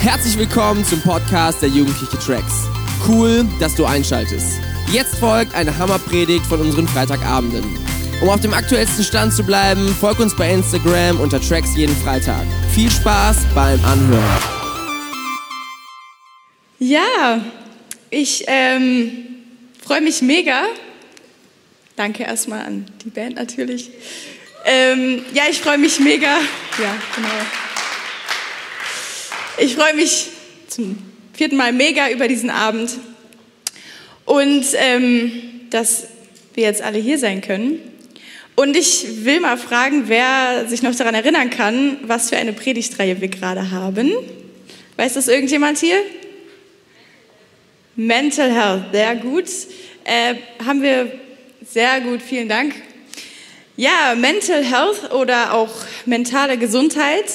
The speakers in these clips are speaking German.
Herzlich willkommen zum Podcast der Jugendliche Tracks. Cool, dass du einschaltest. Jetzt folgt eine Hammerpredigt von unseren Freitagabenden. Um auf dem aktuellsten Stand zu bleiben, folg uns bei Instagram unter Tracks jeden Freitag. Viel Spaß beim Anhören. Ja, ich freue mich mega. Danke erstmal an die Band natürlich. Ich freue mich mega. Ja, genau. Ich freue mich zum 4. Mal mega über diesen Abend und dass wir jetzt alle hier sein können. Und ich will mal fragen, wer sich noch daran erinnern kann, was für eine Predigtreihe wir gerade haben. Weiß das irgendjemand hier? Mental Health, sehr gut. Haben wir sehr gut, vielen Dank. Ja, Mental Health oder auch mentale Gesundheit.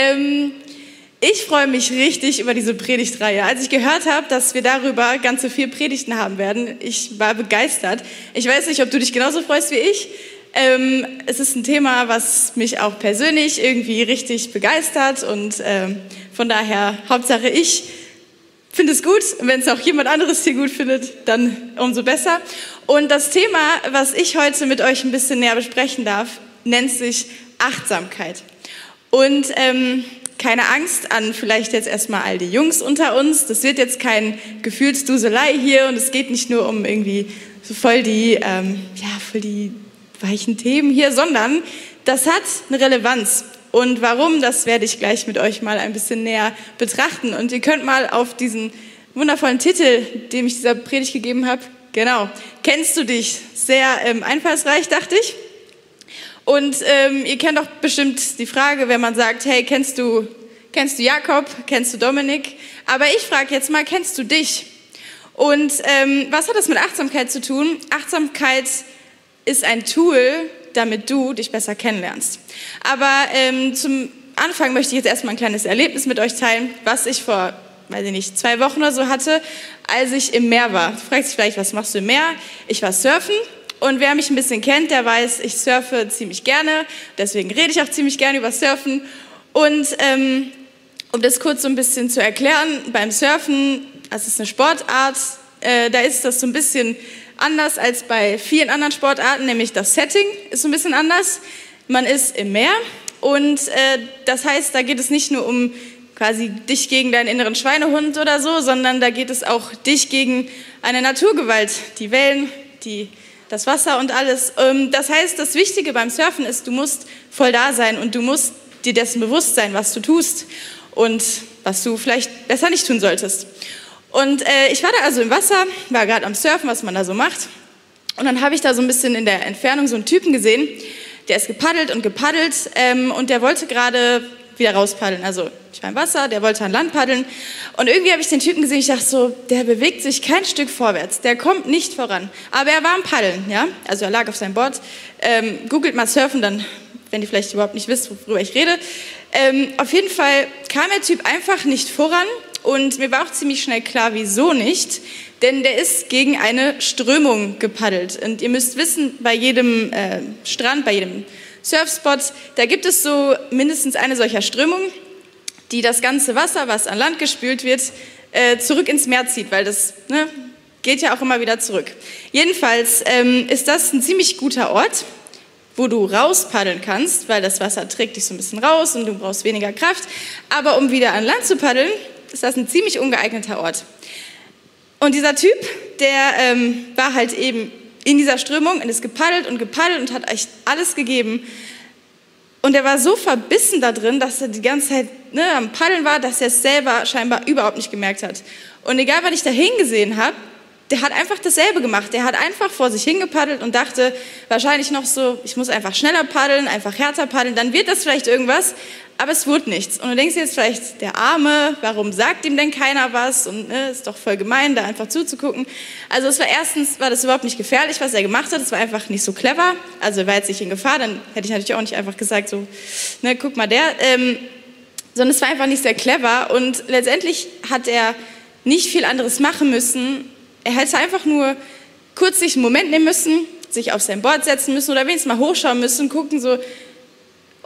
Ich freue mich richtig über diese Predigtreihe. Als ich gehört habe, dass wir darüber ganz so 4 Predigten haben werden, ich war begeistert. Ich weiß nicht, ob du dich genauso freust wie ich. Es ist ein Thema, was mich auch persönlich irgendwie richtig begeistert und von daher, Hauptsache ich finde es gut. Wenn es auch jemand anderes hier gut findet, dann umso besser. Und das Thema, was ich heute mit euch ein bisschen näher besprechen darf, nennt sich Achtsamkeit. Und keine Angst an vielleicht jetzt erstmal all die Jungs unter uns. Das wird jetzt kein Gefühlsduselei hier und es geht nicht nur um irgendwie so voll die weichen Themen hier, sondern das hat eine Relevanz. Und warum, das werde ich gleich mit euch mal ein bisschen näher betrachten. Und ihr könnt mal auf diesen wundervollen Titel, den ich dieser Predigt gegeben habe, genau, kennst du dich? Sehr einfallsreich, dachte ich. Und ihr kennt doch bestimmt die Frage, wenn man sagt, hey, kennst du Jakob, kennst du Dominik? Aber ich frage jetzt mal, kennst du dich? Und was hat das mit Achtsamkeit zu tun? Achtsamkeit ist ein Tool, damit du dich besser kennenlernst. Aber zum Anfang möchte ich jetzt erstmal ein kleines Erlebnis mit euch teilen, was ich vor, 2 Wochen oder so hatte, als ich im Meer war. Du fragst dich vielleicht, was machst du im Meer? Ich war surfen. Und wer mich ein bisschen kennt, der weiß, ich surfe ziemlich gerne. Deswegen rede ich auch ziemlich gerne über Surfen. Und um das kurz so ein bisschen zu erklären, beim Surfen, das ist eine Sportart, da ist das so ein bisschen anders als bei vielen anderen Sportarten, nämlich das Setting ist so ein bisschen anders. Man ist im Meer und das heißt, da geht es nicht nur um quasi dich gegen deinen inneren Schweinehund oder so, sondern da geht es auch dich gegen eine Naturgewalt, die Wellen, das Wasser und alles. Das heißt, das Wichtige beim Surfen ist, du musst voll da sein und du musst dir dessen bewusst sein, was du tust und was du vielleicht besser nicht tun solltest. Und ich war da also im Wasser, war gerade am Surfen, was man da so macht. Und dann habe ich da so ein bisschen in der Entfernung so einen Typen gesehen, der ist gepaddelt und und der wollte gerade wieder rauspaddeln. Also ich war im Wasser, der wollte an Land paddeln. Und irgendwie habe ich den Typen gesehen, ich dachte so, der bewegt sich kein Stück vorwärts, der kommt nicht voran. Aber er war am Paddeln, ja, also er lag auf seinem Board. Googelt mal Surfen, dann, wenn ihr vielleicht überhaupt nicht wisst, worüber ich rede. Auf jeden Fall kam der Typ einfach nicht voran und mir war auch ziemlich schnell klar, wieso nicht. Denn der ist gegen eine Strömung gepaddelt. Und ihr müsst wissen, bei jedem Strand, bei jedem Surfspot, da gibt es so mindestens eine solcher Strömung, die das ganze Wasser, was an Land gespült wird, zurück ins Meer zieht, weil das geht ja auch immer wieder zurück. Jedenfalls ist das ein ziemlich guter Ort, wo du rauspaddeln kannst, weil das Wasser trägt dich so ein bisschen raus und du brauchst weniger Kraft. Aber um wieder an Land zu paddeln, ist das ein ziemlich ungeeigneter Ort. Und dieser Typ, der war halt eben in dieser Strömung und ist gepaddelt und hat echt alles gegeben. Und er war so verbissen da drin, dass er die ganze Zeit am Paddeln war, dass er es selber scheinbar überhaupt nicht gemerkt hat. Und egal, was ich da hingesehen habe, der hat einfach dasselbe gemacht. Der hat einfach vor sich hingepaddelt und dachte wahrscheinlich noch so, ich muss einfach schneller paddeln, einfach härter paddeln, dann wird das vielleicht irgendwas. Aber es wurde nichts. Und du denkst jetzt vielleicht, der Arme, warum sagt ihm denn keiner was? Und ist doch voll gemein, da einfach zuzugucken. Also erstens war das überhaupt nicht gefährlich, was er gemacht hat. Es war einfach nicht so clever. Also er war jetzt nicht in Gefahr, dann hätte ich natürlich auch nicht einfach gesagt, so, guck mal der. Sondern es war einfach nicht sehr clever. Und letztendlich hat er nicht viel anderes machen müssen. Er hätte einfach nur kurz sich einen Moment nehmen müssen, sich auf sein Board setzen müssen oder wenigstens mal hochschauen müssen, gucken so,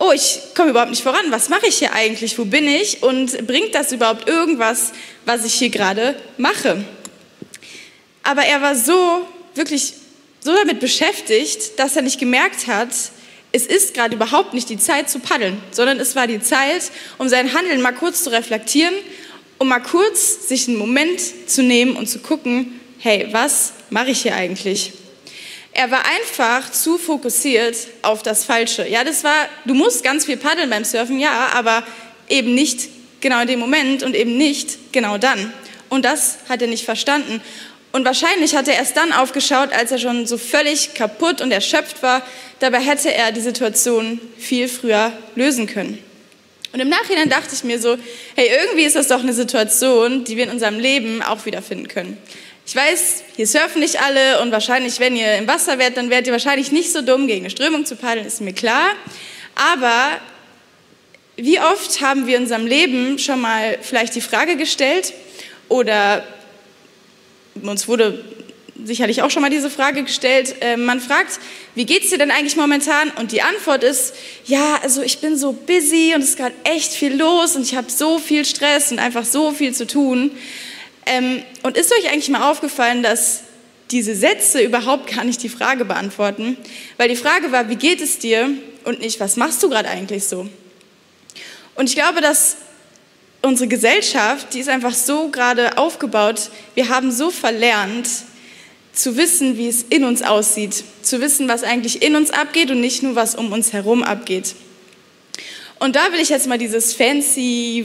oh, ich komme überhaupt nicht voran, was mache ich hier eigentlich, wo bin ich und bringt das überhaupt irgendwas, was ich hier gerade mache? Aber er war wirklich so damit beschäftigt, dass er nicht gemerkt hat, es ist gerade überhaupt nicht die Zeit zu paddeln, sondern es war die Zeit, um sein Handeln mal kurz zu reflektieren, um mal kurz sich einen Moment zu nehmen und zu gucken, hey, was mache ich hier eigentlich? Er war einfach zu fokussiert auf das Falsche. Ja, du musst ganz viel paddeln beim Surfen, ja, aber eben nicht genau in dem Moment und eben nicht genau dann. Und das hat er nicht verstanden. Und wahrscheinlich hat er erst dann aufgeschaut, als er schon so völlig kaputt und erschöpft war. Dabei hätte er die Situation viel früher lösen können. Und im Nachhinein dachte ich mir so, hey, irgendwie ist das doch eine Situation, die wir in unserem Leben auch wiederfinden können. Ich weiß, hier surfen nicht alle und wahrscheinlich, wenn ihr im Wasser wärt, dann wärt ihr wahrscheinlich nicht so dumm, gegen eine Strömung zu paddeln, ist mir klar. Aber wie oft haben wir in unserem Leben schon mal vielleicht die Frage gestellt oder uns wurde sicherlich auch schon mal diese Frage gestellt, man fragt, wie geht's dir denn eigentlich momentan? Und die Antwort ist, ja, also ich bin so busy und es ist gerade echt viel los und ich habe so viel Stress und einfach so viel zu tun. Und ist euch eigentlich mal aufgefallen, dass diese Sätze überhaupt gar nicht die Frage beantworten? Weil die Frage war, wie geht es dir? Und nicht, was machst du gerade eigentlich so? Und ich glaube, dass unsere Gesellschaft, die ist einfach so gerade aufgebaut, wir haben so verlernt, zu wissen, wie es in uns aussieht, zu wissen, was eigentlich in uns abgeht und nicht nur, was um uns herum abgeht. Und da will ich jetzt mal dieses fancy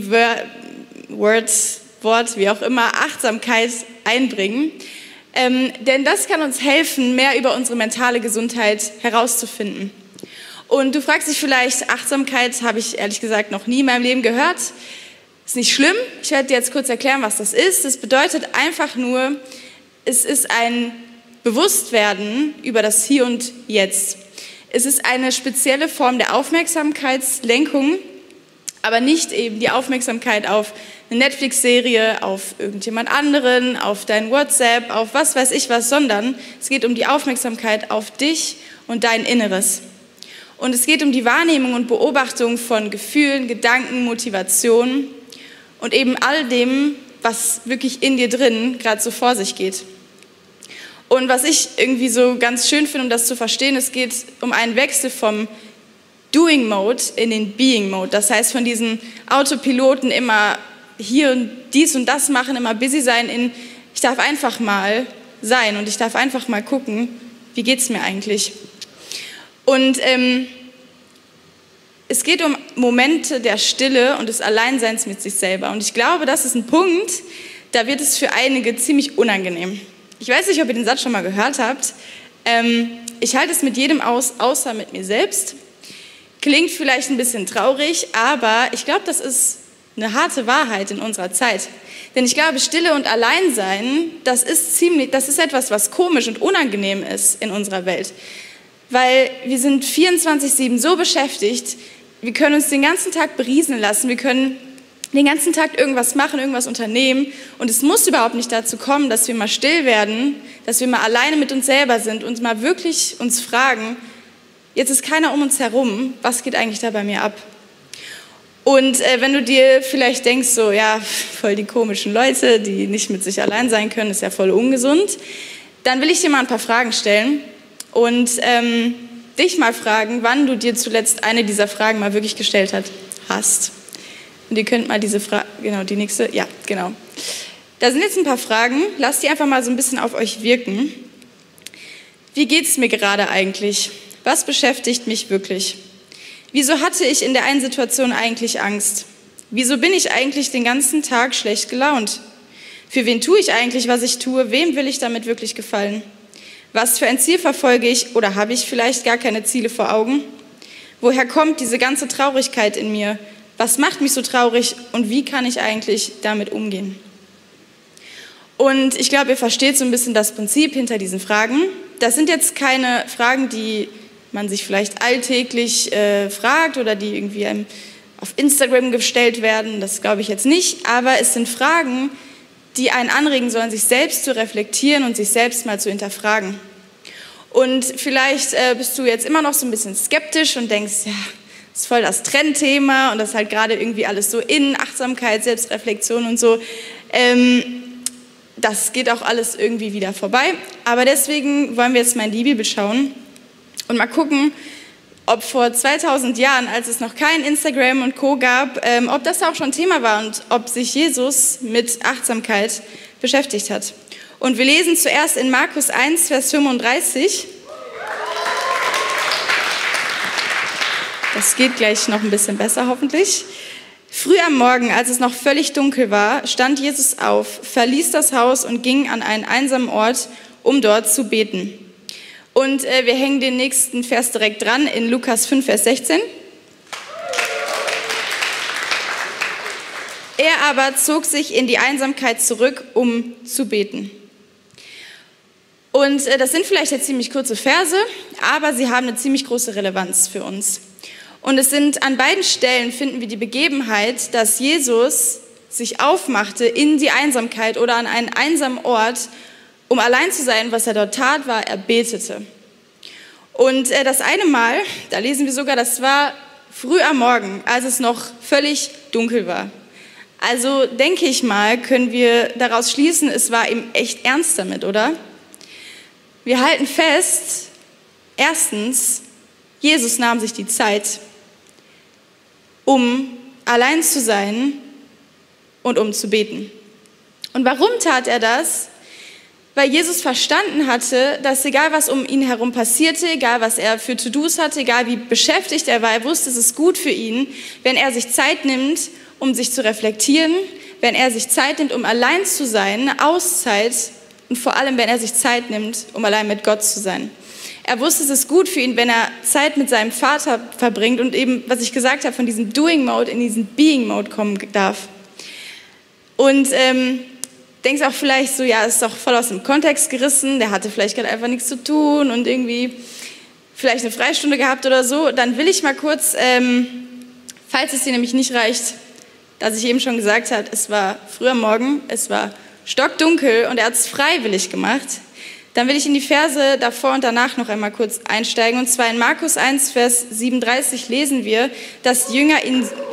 Wort, wie auch immer, Achtsamkeit einbringen, denn das kann uns helfen, mehr über unsere mentale Gesundheit herauszufinden. Und du fragst dich vielleicht, Achtsamkeit habe ich ehrlich gesagt noch nie in meinem Leben gehört. Ist nicht schlimm, ich werde dir jetzt kurz erklären, was das ist. Das bedeutet einfach nur, es ist ein Bewusstwerden über das Hier und Jetzt. Es ist eine spezielle Form der Aufmerksamkeitslenkung, aber nicht eben die Aufmerksamkeit auf eine Netflix-Serie, auf irgendjemand anderen, auf dein WhatsApp, auf was weiß ich was, sondern es geht um die Aufmerksamkeit auf dich und dein Inneres. Und es geht um die Wahrnehmung und Beobachtung von Gefühlen, Gedanken, Motivationen und eben all dem, was wirklich in dir drin gerade so vor sich geht. Und was ich irgendwie so ganz schön finde, um das zu verstehen, es geht um einen Wechsel vom Doing Mode in den Being Mode. Das heißt, von diesen Autopiloten immer hier und dies und das machen, immer busy sein, in ich darf einfach mal sein und ich darf einfach mal gucken, wie geht's mir eigentlich. Und es geht um Momente der Stille und des Alleinseins mit sich selber. Und ich glaube, das ist ein Punkt, da wird es für einige ziemlich unangenehm. Ich weiß nicht, ob ihr den Satz schon mal gehört habt. Ich halte es mit jedem aus, außer mit mir selbst. Klingt vielleicht ein bisschen traurig, aber ich glaube, das ist eine harte Wahrheit in unserer Zeit. Denn ich glaube, Stille und Alleinsein, das ist etwas, was komisch und unangenehm ist in unserer Welt. Weil wir sind 24/7 so beschäftigt, wir können uns den ganzen Tag berieseln lassen, wir können den ganzen Tag irgendwas machen, irgendwas unternehmen und es muss überhaupt nicht dazu kommen, dass wir mal still werden, dass wir mal alleine mit uns selber sind und mal wirklich uns fragen, jetzt ist keiner um uns herum, was geht eigentlich da bei mir ab? Und wenn du dir vielleicht denkst, so ja, voll die komischen Leute, die nicht mit sich allein sein können, ist ja voll ungesund, dann will ich dir mal ein paar Fragen stellen und dich mal fragen, wann du dir zuletzt eine dieser Fragen mal wirklich gestellt hast. Und ihr könnt mal diese Frage, genau, die nächste, ja, genau. Da sind jetzt ein paar Fragen, lasst die einfach mal so ein bisschen auf euch wirken. Wie geht es mir gerade eigentlich? Was beschäftigt mich wirklich? Wieso hatte ich in der einen Situation eigentlich Angst? Wieso bin ich eigentlich den ganzen Tag schlecht gelaunt? Für wen tue ich eigentlich, was ich tue? Wem will ich damit wirklich gefallen? Was für ein Ziel verfolge ich oder habe ich vielleicht gar keine Ziele vor Augen? Woher kommt diese ganze Traurigkeit in mir? Was macht mich so traurig und wie kann ich eigentlich damit umgehen? Und ich glaube, ihr versteht so ein bisschen das Prinzip hinter diesen Fragen. Das sind jetzt keine Fragen, die man sich vielleicht alltäglich fragt oder die irgendwie einem auf Instagram gestellt werden. Das glaube ich jetzt nicht. Aber es sind Fragen, die einen anregen sollen, sich selbst zu reflektieren und sich selbst mal zu hinterfragen. Und vielleicht bist du jetzt immer noch so ein bisschen skeptisch und denkst, ja, ist voll das Trendthema und das ist halt gerade irgendwie alles so in Achtsamkeit, Selbstreflexion und so. Das geht auch alles irgendwie wieder vorbei. Aber deswegen wollen wir jetzt mal in die Bibel schauen und mal gucken, ob vor 2000 Jahren, als es noch kein Instagram und Co. gab, ob das auch schon Thema war und ob sich Jesus mit Achtsamkeit beschäftigt hat. Und wir lesen zuerst in Markus 1, Vers 35. Das geht gleich noch ein bisschen besser, hoffentlich. Früh am Morgen, als es noch völlig dunkel war, stand Jesus auf, verließ das Haus und ging an einen einsamen Ort, um dort zu beten. Und wir hängen den nächsten Vers direkt dran in Lukas 5, Vers 16. Er aber zog sich in die Einsamkeit zurück, um zu beten. Und das sind vielleicht jetzt ziemlich kurze Verse, aber sie haben eine ziemlich große Relevanz für uns. Und es sind an beiden Stellen finden wir die Begebenheit, dass Jesus sich aufmachte in die Einsamkeit oder an einen einsamen Ort, um allein zu sein. Was er dort tat, war, er betete. Und das eine Mal, da lesen wir sogar, das war früh am Morgen, als es noch völlig dunkel war. Also denke ich mal, können wir daraus schließen, es war ihm echt ernst damit, oder? Wir halten fest, erstens, Jesus nahm sich die Zeit, um allein zu sein und um zu beten. Und warum tat er das? Weil Jesus verstanden hatte, dass egal was um ihn herum passierte, egal was er für To-Dos hatte, egal wie beschäftigt er war, er wusste, es ist gut für ihn, wenn er sich Zeit nimmt, um sich zu reflektieren, wenn er sich Zeit nimmt, um allein zu sein, eine Auszeit, und vor allem, wenn er sich Zeit nimmt, um allein mit Gott zu sein. Er wusste, es ist gut für ihn, wenn er Zeit mit seinem Vater verbringt und eben, was ich gesagt habe, von diesem Doing-Mode in diesen Being-Mode kommen darf. Und denkst auch vielleicht so, ja, ist doch voll aus dem Kontext gerissen, der hatte vielleicht gerade einfach nichts zu tun und irgendwie vielleicht eine Freistunde gehabt oder so. Dann will ich mal kurz, falls es dir nämlich nicht reicht, dass ich eben schon gesagt habe, es war früh am Morgen, es war stockdunkel und er hat es freiwillig gemacht, dann will ich in die Verse davor und danach noch einmal kurz einsteigen. Und zwar in Markus 1, Vers 37 lesen wir, dass die Jünger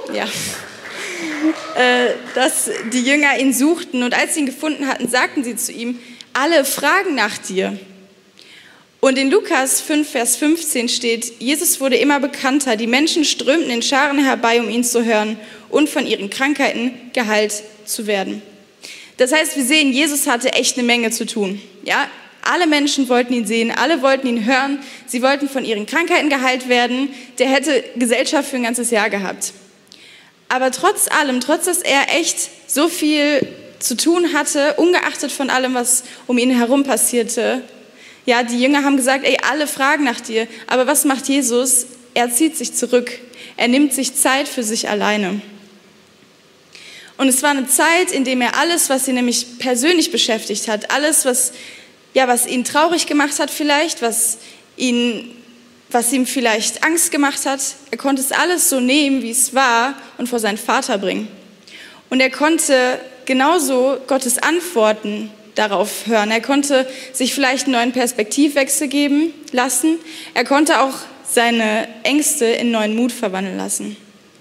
ihn suchten und als sie ihn gefunden hatten, sagten sie zu ihm, alle fragen nach dir. Und in Lukas 5, Vers 15 steht, Jesus wurde immer bekannter, die Menschen strömten in Scharen herbei, um ihn zu hören und von ihren Krankheiten geheilt zu werden. Das heißt, wir sehen, Jesus hatte echt eine Menge zu tun. Ja? Alle Menschen wollten ihn sehen, alle wollten ihn hören, sie wollten von ihren Krankheiten geheilt werden. Der hätte Gesellschaft für ein ganzes Jahr gehabt. Aber trotz allem, trotz dass er echt so viel zu tun hatte, ungeachtet von allem, was um ihn herum passierte, ja, die Jünger haben gesagt, ey, alle fragen nach dir. Aber was macht Jesus? Er zieht sich zurück. Er nimmt sich Zeit für sich alleine. Und es war eine Zeit, in der er alles, was ihn nämlich persönlich beschäftigt hat, alles, was ihn traurig gemacht hat vielleicht, was ihm vielleicht Angst gemacht hat, er konnte es alles so nehmen, wie es war und vor seinen Vater bringen. Und er konnte genauso Gottes Antworten darauf hören. Er konnte sich vielleicht einen neuen Perspektivwechsel geben lassen. Er konnte auch seine Ängste in neuen Mut verwandeln lassen.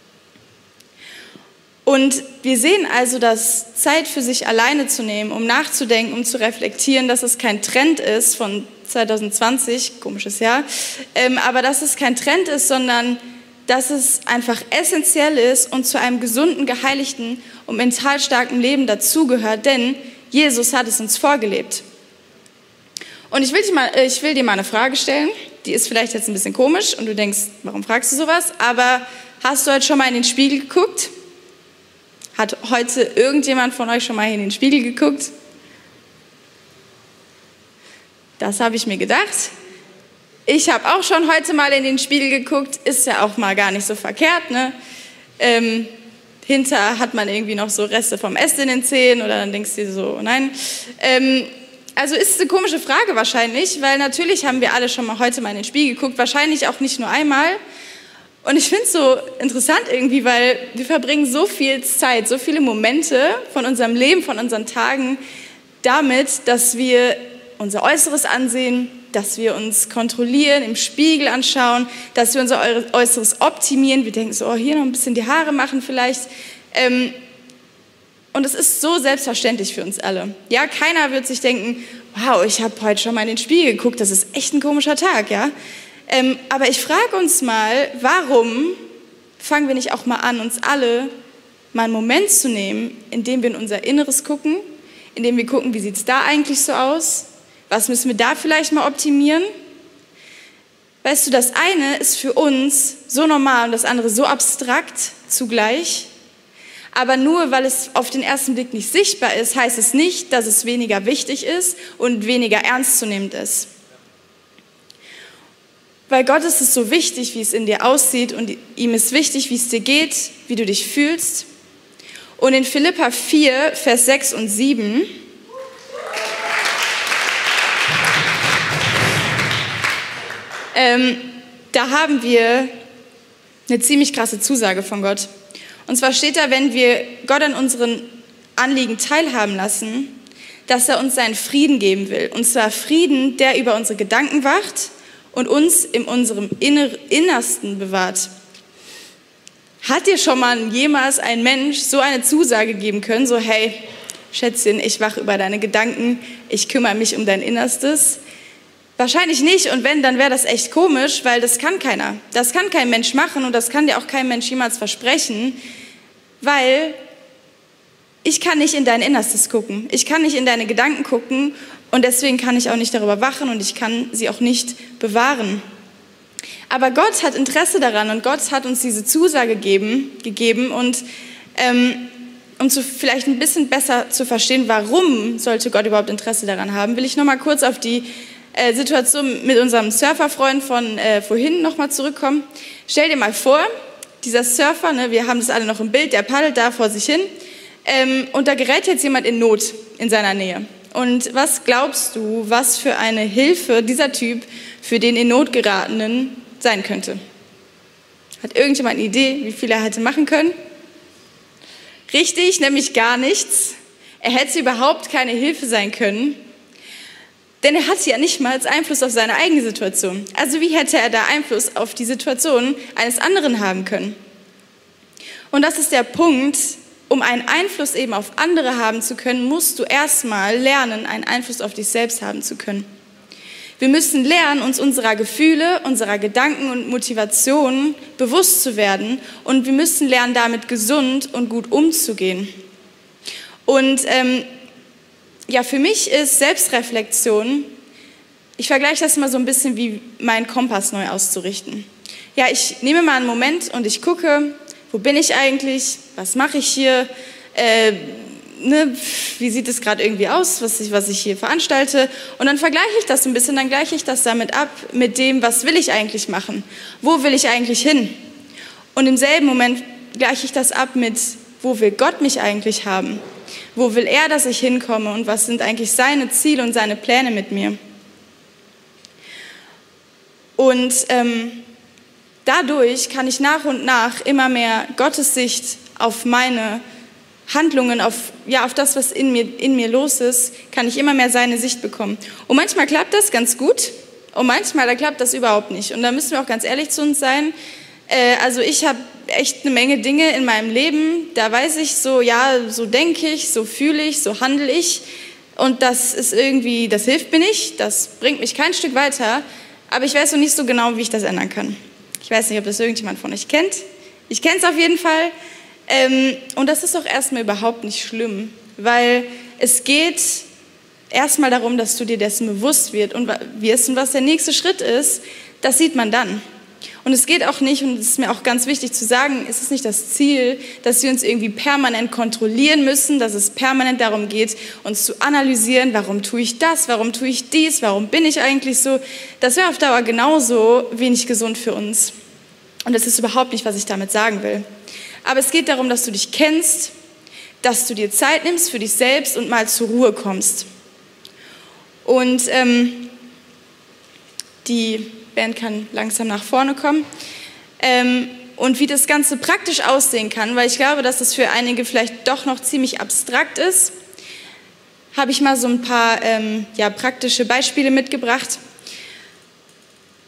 Und wir sehen also, dass Zeit für sich alleine zu nehmen, um nachzudenken, um zu reflektieren, dass es kein Trend ist von 2020, komisches Jahr, aber dass es kein Trend ist, sondern dass es einfach essentiell ist und zu einem gesunden, geheiligten und mental starken Leben dazugehört, denn Jesus hat es uns vorgelebt. Und ich will dir mal eine Frage stellen, die ist vielleicht jetzt ein bisschen komisch und du denkst, warum fragst du sowas? Aber hast du heute schon mal in den Spiegel geguckt? Hat heute irgendjemand von euch schon mal in den Spiegel geguckt? Das habe ich mir gedacht. Ich habe auch schon heute mal in den Spiegel geguckt. Ist ja auch mal gar nicht so verkehrt, ne? Hinter hat man irgendwie noch so Reste vom Essen in den Zähnen oder dann denkst du dir so, nein. Also ist es eine komische Frage wahrscheinlich, weil natürlich haben wir alle schon mal heute mal in den Spiegel geguckt, wahrscheinlich auch nicht nur einmal. Und ich finde es so interessant irgendwie, weil wir verbringen so viel Zeit, so viele Momente von unserem Leben, von unseren Tagen damit, dass wir unser Äußeres ansehen, dass wir uns kontrollieren, im Spiegel anschauen, dass wir unser Äußeres optimieren. Wir denken so, oh, hier noch ein bisschen die Haare machen vielleicht. Und es ist so selbstverständlich für uns alle. Ja, keiner wird sich denken, wow, ich habe heute schon mal in den Spiegel geguckt, das ist echt ein komischer Tag, ja. Aber ich frage uns mal, warum fangen wir nicht auch mal an, uns alle mal einen Moment zu nehmen, in dem wir in unser Inneres gucken, in dem wir gucken, wie sieht es da eigentlich so aus? Was müssen wir da vielleicht mal optimieren? Weißt du, das eine ist für uns so normal und das andere so abstrakt zugleich. Aber nur weil es auf den ersten Blick nicht sichtbar ist, heißt es nicht, dass es weniger wichtig ist und weniger ernstzunehmend ist. Weil Gott ist es so wichtig, wie es in dir aussieht und ihm ist wichtig, wie es dir geht, wie du dich fühlst. Und in Philipper 4, Vers 6 und 7 da haben wir eine ziemlich krasse Zusage von Gott. Und zwar steht da, wenn wir Gott an unseren Anliegen teilhaben lassen, dass er uns seinen Frieden geben will. Und zwar Frieden, der über unsere Gedanken wacht und uns in unserem Innersten bewahrt. Hat dir schon mal jemals ein Mensch so eine Zusage geben können, so hey, Schätzchen, ich wache über deine Gedanken, ich kümmere mich um dein Innerstes? Wahrscheinlich nicht, und wenn, dann wäre das echt komisch, weil das kann keiner. Das kann kein Mensch machen und das kann dir auch kein Mensch jemals versprechen, weil ich kann nicht in dein Innerstes gucken. Ich kann nicht in deine Gedanken gucken und deswegen kann ich auch nicht darüber wachen und ich kann sie auch nicht bewahren. Aber Gott hat Interesse daran und Gott hat uns diese Zusage gegeben und um vielleicht ein bisschen besser zu verstehen, warum sollte Gott überhaupt Interesse daran haben, will ich nochmal kurz auf die Situation mit unserem Surferfreund von vorhin nochmal zurückkommen. Stell dir mal vor, dieser Surfer, ne, wir haben das alle noch im Bild, der paddelt da vor sich hin und da gerät jetzt jemand in Not in seiner Nähe. Und was glaubst du, was für eine Hilfe dieser Typ für den in Not geratenen sein könnte? Hat irgendjemand eine Idee, wie viel er hätte machen können? Richtig, nämlich gar nichts. Er hätte überhaupt keine Hilfe sein können. Denn er hatte ja nicht mal Einfluss auf seine eigene Situation. Also wie hätte er da Einfluss auf die Situation eines anderen haben können? Und das ist der Punkt, um einen Einfluss eben auf andere haben zu können, musst du erstmal lernen, einen Einfluss auf dich selbst haben zu können. Wir müssen lernen, uns unserer Gefühle, unserer Gedanken und Motivationen bewusst zu werden und wir müssen lernen, damit gesund und gut umzugehen. Und ja, für mich ist Selbstreflexion, ich vergleiche das mal so ein bisschen wie meinen Kompass neu auszurichten. Ja, ich nehme mal einen Moment und ich gucke, wo bin ich eigentlich, was mache ich hier, wie sieht es gerade irgendwie aus, was ich hier veranstalte. Und dann vergleiche ich das ein bisschen, dann gleiche ich das damit ab mit dem, was will ich eigentlich machen, wo will ich eigentlich hin. Und im selben Moment gleiche ich das ab mit, wo will Gott mich eigentlich haben. Wo will er, dass ich hinkomme und was sind eigentlich seine Ziele und seine Pläne mit mir? Und dadurch kann ich nach und nach immer mehr Gottes Sicht auf meine Handlungen, auf das, was in mir los ist, kann ich immer mehr seine Sicht bekommen. Und manchmal klappt das ganz gut und manchmal klappt das überhaupt nicht. Und da müssen wir auch ganz ehrlich zu uns sein. Also ich habe echt eine Menge Dinge in meinem Leben, da weiß ich so, ja, so denke ich, so fühle ich, so handle ich und das ist irgendwie, das hilft mir nicht, das bringt mich kein Stück weiter, aber ich weiß noch nicht so genau, wie ich das ändern kann. Ich weiß nicht, ob das irgendjemand von euch kennt. Ich kenne es auf jeden Fall und das ist auch erstmal überhaupt nicht schlimm, weil es geht erstmal darum, dass du dir dessen bewusst wirst und was der nächste Schritt ist, das sieht man dann. Und es geht auch nicht, und es ist mir auch ganz wichtig zu sagen, es ist nicht das Ziel, dass wir uns irgendwie permanent kontrollieren müssen, dass es permanent darum geht, uns zu analysieren, warum tue ich das, warum tue ich dies, warum bin ich eigentlich so. Das wäre auf Dauer genauso wenig gesund für uns. Und das ist überhaupt nicht, was ich damit sagen will. Aber es geht darum, dass du dich kennst, dass du dir Zeit nimmst für dich selbst und mal zur Ruhe kommst. Und die Band kann langsam nach vorne kommen. Und wie das Ganze praktisch aussehen kann, weil ich glaube, dass das für einige vielleicht doch noch ziemlich abstrakt ist, habe ich mal so ein paar praktische Beispiele mitgebracht.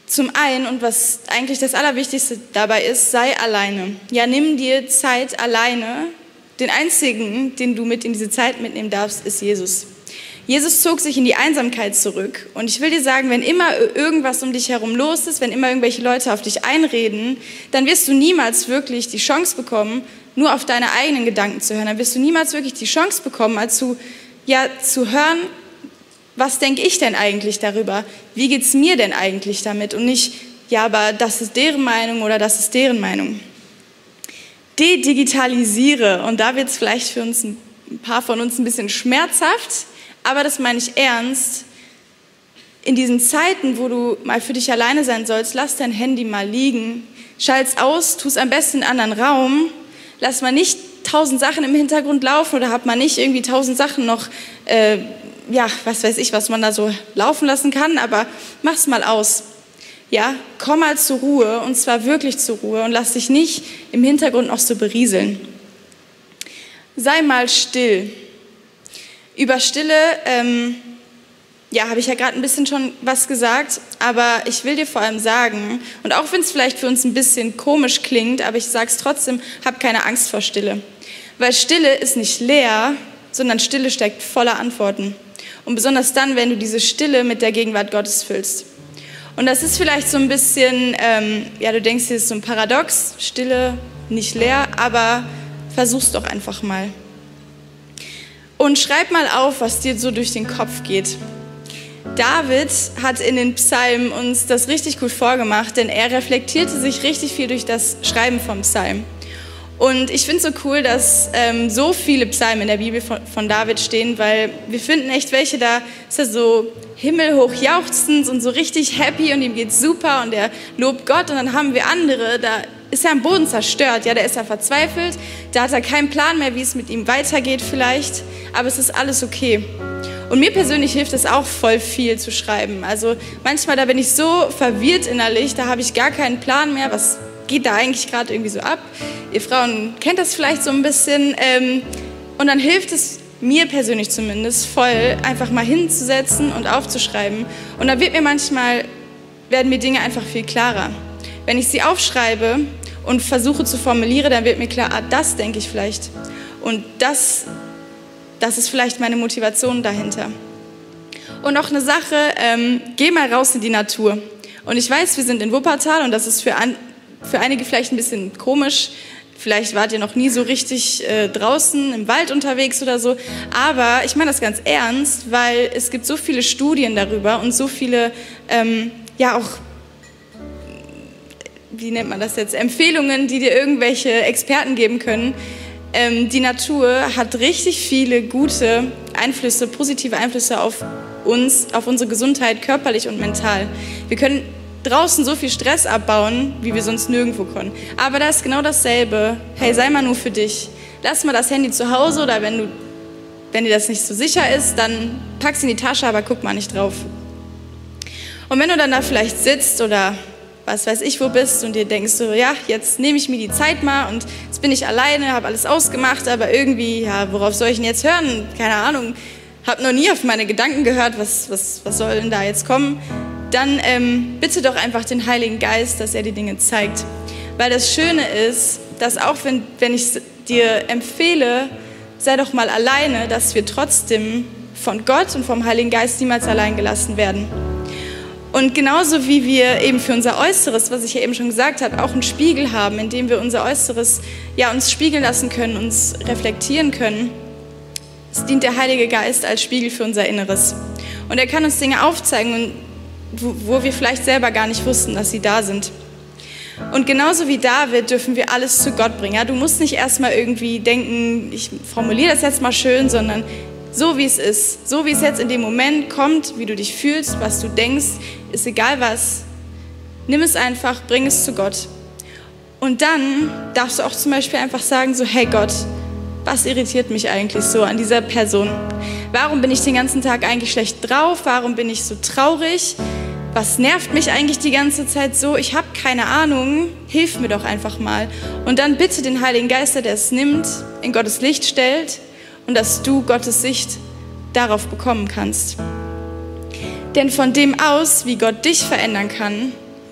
Zum einen, und was eigentlich das Allerwichtigste dabei ist, sei alleine. Ja, nimm dir Zeit alleine. Den einzigen, den du mit in diese Zeit mitnehmen darfst, ist Jesus. Jesus zog sich in die Einsamkeit zurück. Und ich will dir sagen, wenn immer irgendwas um dich herum los ist, wenn immer irgendwelche Leute auf dich einreden, dann wirst du niemals wirklich die Chance bekommen, nur auf deine eigenen Gedanken zu hören. Dann wirst du niemals wirklich die Chance bekommen, zu hören, was denke ich denn eigentlich darüber? Wie geht es mir denn eigentlich damit? Und nicht, ja, aber das ist deren Meinung oder das ist deren Meinung. Dedigitalisiere. Und da wird es vielleicht für uns ein paar von uns ein bisschen schmerzhaft, aber das meine ich ernst. In diesen Zeiten, wo du mal für dich alleine sein sollst, lass dein Handy mal liegen, schalt's aus, tu es am besten in einen anderen Raum, lass mal nicht 1000 Sachen im Hintergrund laufen oder hab mal nicht irgendwie 1000 Sachen noch, was weiß ich, was man da so laufen lassen kann, aber mach's mal aus. Ja, komm mal zur Ruhe, und zwar wirklich zur Ruhe, und lass dich nicht im Hintergrund noch so berieseln. Sei mal still. Über Stille, habe ich ja gerade ein bisschen schon was gesagt, aber ich will dir vor allem sagen, und auch wenn es vielleicht für uns ein bisschen komisch klingt, aber ich sage es trotzdem, hab keine Angst vor Stille. Weil Stille ist nicht leer, sondern Stille steckt voller Antworten. Und besonders dann, wenn du diese Stille mit der Gegenwart Gottes füllst. Und das ist vielleicht so ein bisschen, du denkst, hier ist so ein Paradox, Stille, nicht leer, aber versuch's doch einfach mal. Und schreib mal auf, was dir so durch den Kopf geht. David hat in den Psalmen uns das richtig gut vorgemacht, denn er reflektierte sich richtig viel durch das Schreiben vom Psalm. Und ich finde es so cool, dass so viele Psalmen in der Bibel von David stehen, weil wir finden echt welche, da ist er so himmelhoch jauchzend und so richtig happy und ihm geht's super und er lobt Gott. Und dann haben wir andere, da ist er am Boden zerstört, ja, da ist er verzweifelt, da hat er keinen Plan mehr, wie es mit ihm weitergeht vielleicht, aber es ist alles okay. Und mir persönlich hilft es auch voll viel zu schreiben. Also manchmal, da bin ich so verwirrt innerlich, da habe ich gar keinen Plan mehr, was geht da eigentlich gerade irgendwie so ab. Ihr Frauen kennt das vielleicht so ein bisschen. Und dann hilft es mir persönlich zumindest voll, einfach mal hinzusetzen und aufzuschreiben. Und dann werden mir Dinge einfach viel klarer. Wenn ich sie aufschreibe und versuche zu formulieren, dann wird mir klar, das denke ich vielleicht. Und das ist vielleicht meine Motivation dahinter. Und noch eine Sache, geh mal raus in die Natur. Und ich weiß, wir sind in Wuppertal und das ist für einige vielleicht ein bisschen komisch. Vielleicht wart ihr noch nie so richtig draußen im Wald unterwegs oder so. Aber ich meine das ganz ernst, weil es gibt so viele Studien darüber und so viele, wie nennt man das jetzt, Empfehlungen, die dir irgendwelche Experten geben können. Die Natur hat richtig viele gute Einflüsse, positive Einflüsse auf uns, auf unsere Gesundheit, körperlich und mental. Wir können draußen so viel Stress abbauen, wie wir sonst nirgendwo können. Aber da ist genau dasselbe. Hey, sei mal nur für dich. Lass mal das Handy zu Hause oder wenn dir das nicht so sicher ist, dann pack's in die Tasche, aber guck mal nicht drauf. Und wenn du dann da vielleicht sitzt oder was weiß ich wo bist und dir denkst so, ja, jetzt nehme ich mir die Zeit mal und jetzt bin ich alleine, habe alles ausgemacht, aber irgendwie, ja, worauf soll ich denn jetzt hören? Keine Ahnung, habe noch nie auf meine Gedanken gehört, was soll denn da jetzt kommen? Dann bitte doch einfach den Heiligen Geist, dass er die Dinge zeigt. Weil das Schöne ist, dass auch wenn ich dir empfehle, sei doch mal alleine, dass wir trotzdem von Gott und vom Heiligen Geist niemals allein gelassen werden. Und genauso wie wir eben für unser Äußeres, was ich ja eben schon gesagt habe, auch einen Spiegel haben, in dem wir unser Äußeres uns spiegeln lassen können, uns reflektieren können, es dient der Heilige Geist als Spiegel für unser Inneres. Und er kann uns Dinge aufzeigen, wo wir vielleicht selber gar nicht wussten, dass sie da sind. Und genauso wie David dürfen wir alles zu Gott bringen. Ja? Du musst nicht erstmal irgendwie denken, ich formuliere das jetzt mal schön, sondern so wie es ist, so wie es jetzt in dem Moment kommt, wie du dich fühlst, was du denkst, ist egal was. Nimm es einfach, bring es zu Gott. Und dann darfst du auch zum Beispiel einfach sagen, so, hey Gott, was irritiert mich eigentlich so an dieser Person? Warum bin ich den ganzen Tag eigentlich schlecht drauf? Warum bin ich so traurig? Was nervt mich eigentlich die ganze Zeit so? Ich habe keine Ahnung, hilf mir doch einfach mal. Und dann bitte den Heiligen Geist, der es nimmt, in Gottes Licht stellt und dass du Gottes Sicht darauf bekommen kannst. Denn von dem aus, wie Gott dich verändern kann,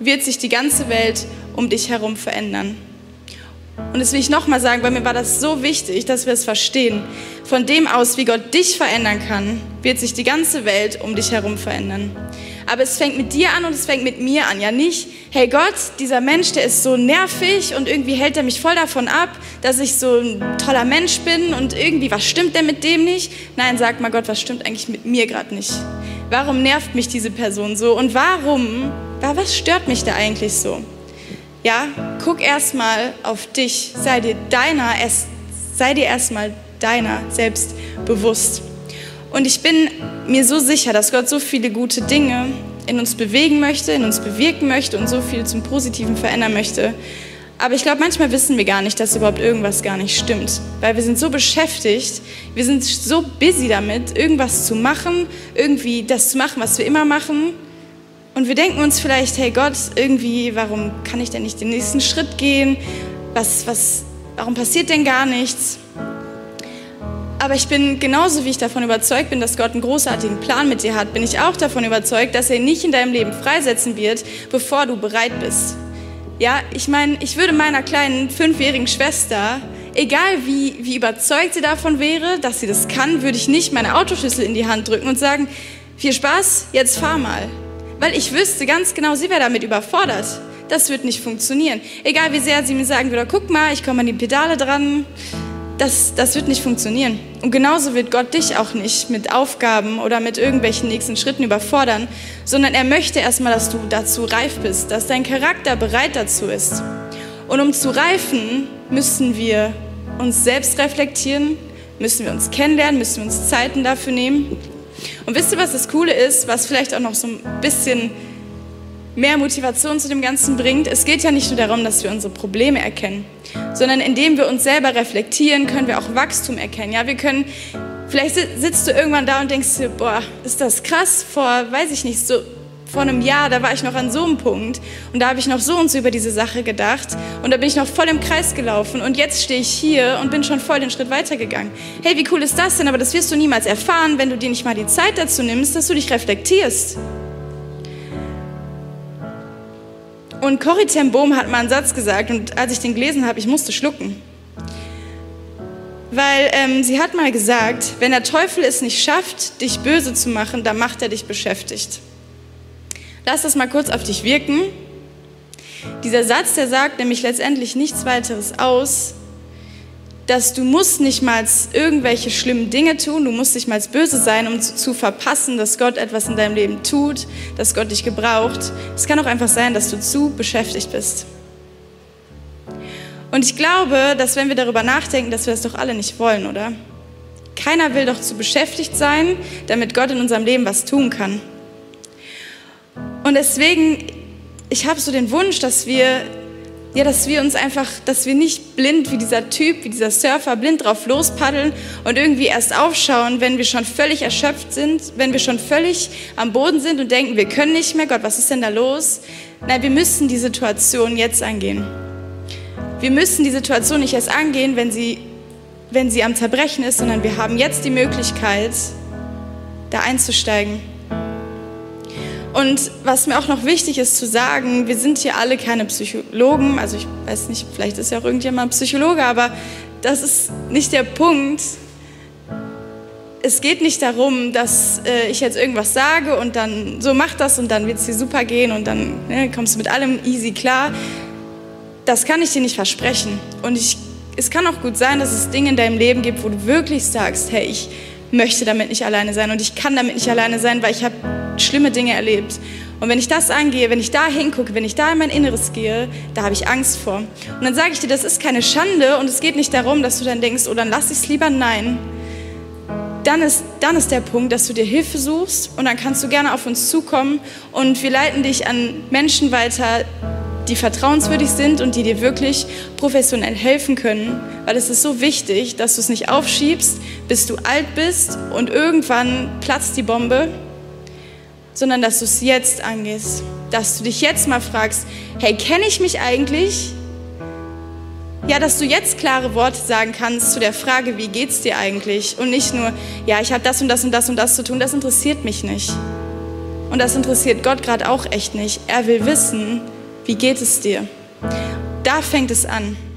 wird sich die ganze Welt um dich herum verändern. Und das will ich nochmal sagen, weil mir war das so wichtig, dass wir es verstehen. Von dem aus, wie Gott dich verändern kann, wird sich die ganze Welt um dich herum verändern. Aber es fängt mit dir an und es fängt mit mir an. Ja nicht, hey Gott, dieser Mensch, der ist so nervig und irgendwie hält er mich voll davon ab, dass ich so ein toller Mensch bin und irgendwie, was stimmt denn mit dem nicht? Nein, sag mal Gott, was stimmt eigentlich mit mir gerade nicht? Warum nervt mich diese Person so? Und was stört mich da eigentlich so? Ja, guck erstmal auf dich, sei dir erstmal deiner selbst bewusst. Und ich bin mir so sicher, dass Gott so viele gute Dinge in uns bewegen möchte, in uns bewirken möchte und so viel zum Positiven verändern möchte. Aber ich glaube, manchmal wissen wir gar nicht, dass überhaupt irgendwas gar nicht stimmt. Weil wir sind so beschäftigt, wir sind so busy damit, irgendwas zu machen, irgendwie das zu machen, was wir immer machen. Und wir denken uns vielleicht, hey Gott, irgendwie, warum kann ich denn nicht den nächsten Schritt gehen? Warum passiert denn gar nichts? Aber ich bin genauso, wie ich davon überzeugt bin, dass Gott einen großartigen Plan mit dir hat, bin ich auch davon überzeugt, dass er ihn nicht in deinem Leben freisetzen wird, bevor du bereit bist. Ja, ich meine, ich würde meiner kleinen 5-jährigen Schwester, egal wie überzeugt sie davon wäre, dass sie das kann, würde ich nicht meine Autoschlüssel in die Hand drücken und sagen, viel Spaß, jetzt fahr mal. Weil ich wüsste ganz genau, sie wäre damit überfordert. Das wird nicht funktionieren. Egal wie sehr sie mir sagen würde, guck mal, ich komme an die Pedale dran. Das wird nicht funktionieren. Und genauso wird Gott dich auch nicht mit Aufgaben oder mit irgendwelchen nächsten Schritten überfordern, sondern er möchte erstmal, dass du dazu reif bist, dass dein Charakter bereit dazu ist. Und um zu reifen, müssen wir uns selbst reflektieren, müssen wir uns kennenlernen, müssen wir uns Zeiten dafür nehmen. Und wisst ihr, was das Coole ist, was vielleicht auch noch so ein bisschen mehr Motivation zu dem Ganzen bringt? Es geht ja nicht nur darum, dass wir unsere Probleme erkennen, sondern indem wir uns selber reflektieren, können wir auch Wachstum erkennen. Ja, vielleicht sitzt du irgendwann da und denkst dir, boah, ist das krass, vor einem Jahr, da war ich noch an so einem Punkt und da habe ich noch so und so über diese Sache gedacht und da bin ich noch voll im Kreis gelaufen und jetzt stehe ich hier und bin schon voll den Schritt weitergegangen. Hey, wie cool ist das denn? Aber das wirst du niemals erfahren, wenn du dir nicht mal die Zeit dazu nimmst, dass du dich reflektierst. Und Corrie ten Boom hat mal einen Satz gesagt und als ich den gelesen habe, ich musste schlucken. Weil sie hat mal gesagt, wenn der Teufel es nicht schafft, dich böse zu machen, dann macht er dich beschäftigt. Lass das mal kurz auf dich wirken. Dieser Satz, der sagt nämlich letztendlich nichts weiteres aus, dass du musst nicht mal irgendwelche schlimmen Dinge tun, du musst nicht mal böse sein, um zu verpassen, dass Gott etwas in deinem Leben tut, dass Gott dich gebraucht. Es kann auch einfach sein, dass du zu beschäftigt bist. Und ich glaube, dass wenn wir darüber nachdenken, dass wir das doch alle nicht wollen, oder? Keiner will doch zu beschäftigt sein, damit Gott in unserem Leben was tun kann. Und deswegen, ich habe so den Wunsch, dass wir nicht blind wie dieser Typ, wie dieser Surfer, blind drauf lospaddeln und irgendwie erst aufschauen, wenn wir schon völlig erschöpft sind, wenn wir schon völlig am Boden sind und denken, wir können nicht mehr, Gott, was ist denn da los? Nein, wir müssen die Situation jetzt angehen. Wir müssen die Situation nicht erst angehen, wenn sie am Zerbrechen ist, sondern wir haben jetzt die Möglichkeit, da einzusteigen. Und was mir auch noch wichtig ist zu sagen, wir sind hier alle keine Psychologen, also ich weiß nicht, vielleicht ist ja auch irgendjemand Psychologe, aber das ist nicht der Punkt. Es geht nicht darum, dass ich jetzt irgendwas sage und dann so mach das und dann wird es dir super gehen und dann kommst du mit allem easy klar. Das kann ich dir nicht versprechen. Und es kann auch gut sein, dass es Dinge in deinem Leben gibt, wo du wirklich sagst, hey, ich möchte damit nicht alleine sein und ich kann damit nicht alleine sein, weil ich habe schlimme Dinge erlebt. Und wenn ich das angehe, wenn ich da hingucke, wenn ich da in mein Inneres gehe, da habe ich Angst vor. Und dann sage ich dir, das ist keine Schande und es geht nicht darum, dass du dann denkst, oh, dann lass ich es lieber. Nein. Dann ist der Punkt, dass du dir Hilfe suchst und dann kannst du gerne auf uns zukommen und wir leiten dich an Menschen weiter, die vertrauenswürdig sind und die dir wirklich professionell helfen können, weil es ist so wichtig, dass du es nicht aufschiebst, bis du alt bist und irgendwann platzt die Bombe, sondern dass du es jetzt angehst, dass du dich jetzt mal fragst, hey, kenne ich mich eigentlich? Ja, dass du jetzt klare Worte sagen kannst zu der Frage, wie geht's dir eigentlich? Und nicht nur, ja, ich habe das und das und das und das zu tun, das interessiert mich nicht. Und das interessiert Gott gerade auch echt nicht. Er will wissen, Wie geht es dir? Da fängt es an.